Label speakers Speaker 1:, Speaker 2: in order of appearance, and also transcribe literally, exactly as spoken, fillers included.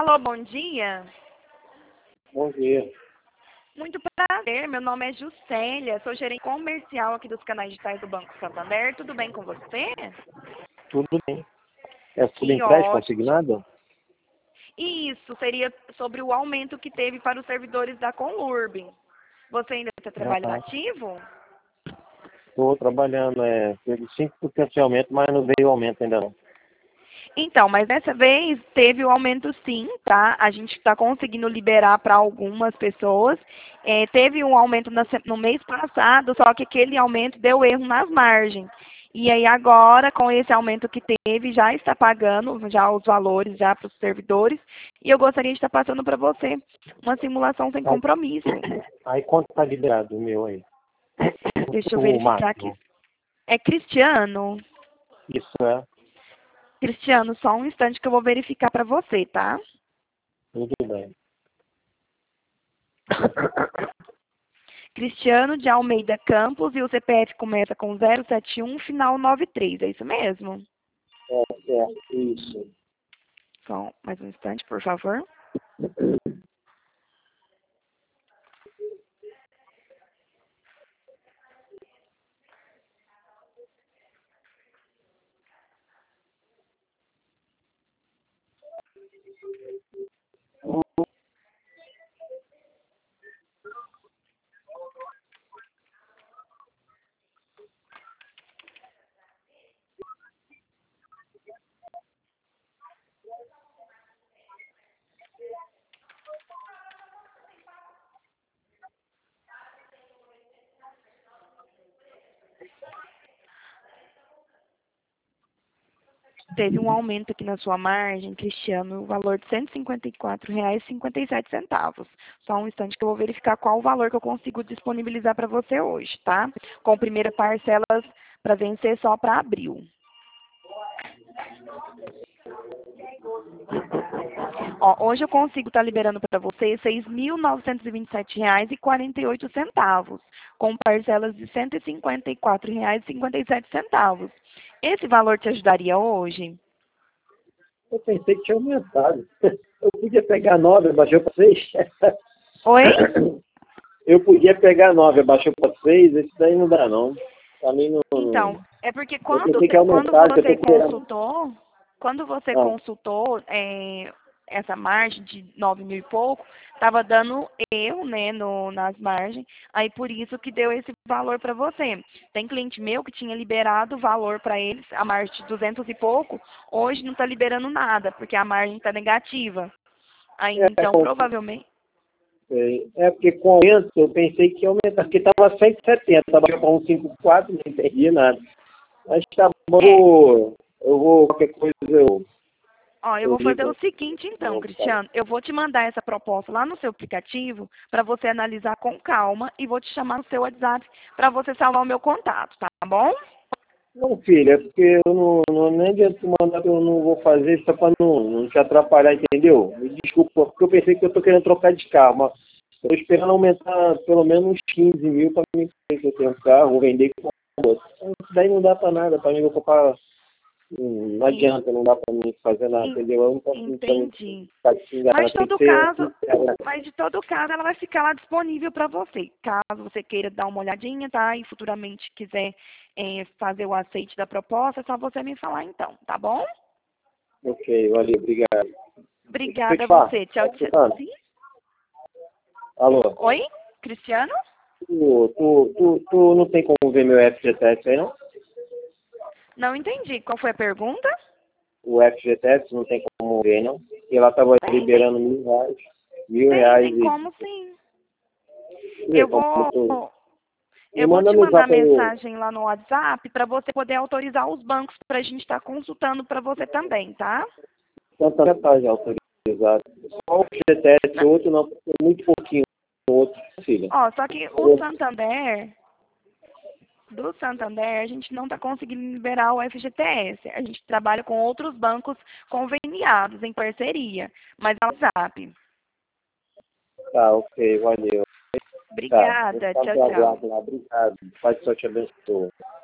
Speaker 1: Alô, bom dia.
Speaker 2: Bom dia.
Speaker 1: Muito prazer, meu nome é Juscelia, sou gerente comercial aqui dos canais digitais do Banco Santander. Tudo bem com você?
Speaker 2: Tudo bem. É sobre
Speaker 1: Que
Speaker 2: empréstimo
Speaker 1: ótimo.
Speaker 2: consignado?
Speaker 1: Isso seria sobre o aumento que teve para os servidores da Conlurb. Você ainda está trabalhando ativo?
Speaker 2: Estou trabalhando, é, teve cinco por cento de aumento, mas não veio aumento ainda não.
Speaker 1: Então, mas dessa vez teve o aumento sim, tá? A gente está conseguindo liberar para algumas pessoas. É, teve um aumento na se- no mês passado, só que aquele aumento deu erro nas margens. E aí agora, com esse aumento que teve, já está pagando já os valores já para os servidores. E eu gostaria de estar passando para você uma simulação sem
Speaker 2: Aí,
Speaker 1: compromisso.
Speaker 2: aí quanto está liberado o meu aí?
Speaker 1: Deixa eu
Speaker 2: O
Speaker 1: verificar aqui.
Speaker 2: máximo.
Speaker 1: É Cristiano?
Speaker 2: Isso é,
Speaker 1: Cristiano, só um instante que eu vou verificar para você, tá?
Speaker 2: tudo bem.
Speaker 1: Cristiano de Almeida Campos e o C P F começa com zero sete um, final nove três, é isso mesmo?
Speaker 2: É certo, isso.
Speaker 1: Só mais um instante, por favor. Teve um aumento aqui na sua margem, Cristiano, o valor de cento e cinquenta e quatro reais e cinquenta e sete centavos. Só um instante que eu vou verificar qual o valor que eu consigo disponibilizar para você hoje, tá? Com primeira parcelas para vencer só para abril. Ó, hoje eu consigo estar liberando para você seis mil novecentos e vinte e sete reais e quarenta e oito centavos, com parcelas de cento e cinquenta e quatro reais e cinquenta e sete centavos. Esse valor te ajudaria hoje?
Speaker 2: Eu pensei que tinha aumentado. Eu podia pegar nove, abaixou para seis.
Speaker 1: Oi?
Speaker 2: Eu podia pegar nove, abaixou para seis, esse daí não dá não. Pra mim não.
Speaker 1: Então, é porque
Speaker 2: Eu
Speaker 1: quando,
Speaker 2: pensei que
Speaker 1: quando
Speaker 2: aumentasse, eu
Speaker 1: você
Speaker 2: pensei que era.
Speaker 1: consultou, quando você
Speaker 2: Ah,
Speaker 1: consultou é, essa margem de nove mil e pouco, estava dando erro, né, no, nas margens, aí por isso que deu esse valor para você. Tem cliente meu que tinha liberado o valor para eles, a margem de duzentos e pouco, hoje não está liberando nada, porque a margem está negativa. Aí,
Speaker 2: é,
Speaker 1: então, provavelmente...
Speaker 2: É, é porque com o aumento eu pensei que ia aumentar, porque estava cento e setenta, estava com cento e cinquenta e quatro, não entendi nada. Mas tá bom,
Speaker 1: É,
Speaker 2: eu vou, qualquer coisa eu,
Speaker 1: ó, eu
Speaker 2: eu
Speaker 1: vou fazer o
Speaker 2: ligo.
Speaker 1: seguinte então, Cristiano. Eu vou te mandar essa proposta lá no seu aplicativo para você analisar com calma e vou te chamar no seu WhatsApp para você salvar o meu contato, tá bom?
Speaker 2: Não, filha, é porque eu não, não nem adianta tu mandar que eu não vou fazer só para não, não te atrapalhar, entendeu? Me desculpa, porque eu pensei que eu tô querendo trocar de carro, mas eu tô esperando aumentar pelo menos uns quinze mil para mim que eu tenho um carro, vou vender com outro. Isso daí não dá para nada, para mim eu vou comprar. Hum, Não
Speaker 1: En-
Speaker 2: adianta, não dá pra mim fazer nada,
Speaker 1: en-
Speaker 2: entendeu? Eu não posso então
Speaker 1: Entendi.
Speaker 2: ficar te
Speaker 1: Mas
Speaker 2: enganando,
Speaker 1: de
Speaker 2: tem que
Speaker 1: todo
Speaker 2: ser
Speaker 1: caso,
Speaker 2: sincero.
Speaker 1: mas de todo caso ela vai ficar lá disponível para você. Caso você queira dar uma olhadinha, tá? E futuramente quiser eh, fazer o aceite da proposta, é só você me falar então, tá bom?
Speaker 2: Ok, valeu, obrigado. Deixa eu
Speaker 1: Obrigada
Speaker 2: te
Speaker 1: a
Speaker 2: falar,
Speaker 1: você.
Speaker 2: tá
Speaker 1: Tchau, tchau.
Speaker 2: escutando?
Speaker 1: Sim?
Speaker 2: Alô?
Speaker 1: Oi? Cristiano?
Speaker 2: Tu, tu, tu, tu não tem como ver meu F G T S aí, não?
Speaker 1: Não entendi. Qual foi a pergunta?
Speaker 2: O F G T S não tem como ver, não? Porque lá tava
Speaker 1: Tem, tem,
Speaker 2: liberando mil reais. Mil
Speaker 1: tem,
Speaker 2: reais
Speaker 1: tem
Speaker 2: e...
Speaker 1: como sim.
Speaker 2: Deixa eu ver
Speaker 1: Eu
Speaker 2: como
Speaker 1: vou,
Speaker 2: tu... Me
Speaker 1: eu vou
Speaker 2: manda
Speaker 1: te
Speaker 2: no
Speaker 1: mandar
Speaker 2: zap aí o...
Speaker 1: mensagem lá no WhatsApp para você poder autorizar os bancos para a gente estar consultando para você também, tá?
Speaker 2: Tanta metade autorizado. Só o F G T S,
Speaker 1: Na-
Speaker 2: o outro não, porque é muito pouquinho. O outro, filha.
Speaker 1: Ó, só que o
Speaker 2: O
Speaker 1: Santander, do Santander, a gente não está conseguindo liberar o F G T S. A gente trabalha com outros bancos conveniados, em parceria. Mas é o WhatsApp.
Speaker 2: Tá, ok, valeu. Tá, vou
Speaker 1: Obrigada.
Speaker 2: ficar no
Speaker 1: Tchau,
Speaker 2: teu
Speaker 1: tchau.
Speaker 2: aguardo lá. Obrigado. Pai do Senhor te abençoe.